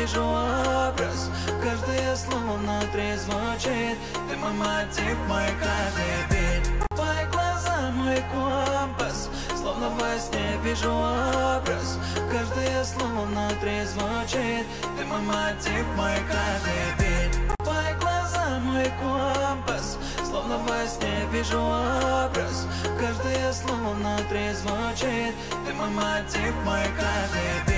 вижу образ. Каждое слово внутри звучит. Ты мой мотив, мой каждый бит. Твои глаза мой компас. Словно во сне вижу образ. Каждое слово внутри звучит. Ты мой мотив, мой каждый бит. Твои глаза мой компас. Словно во сне вижу образ. Каждое слово внутри звучит. Ты мой мотив, мой каждый бит.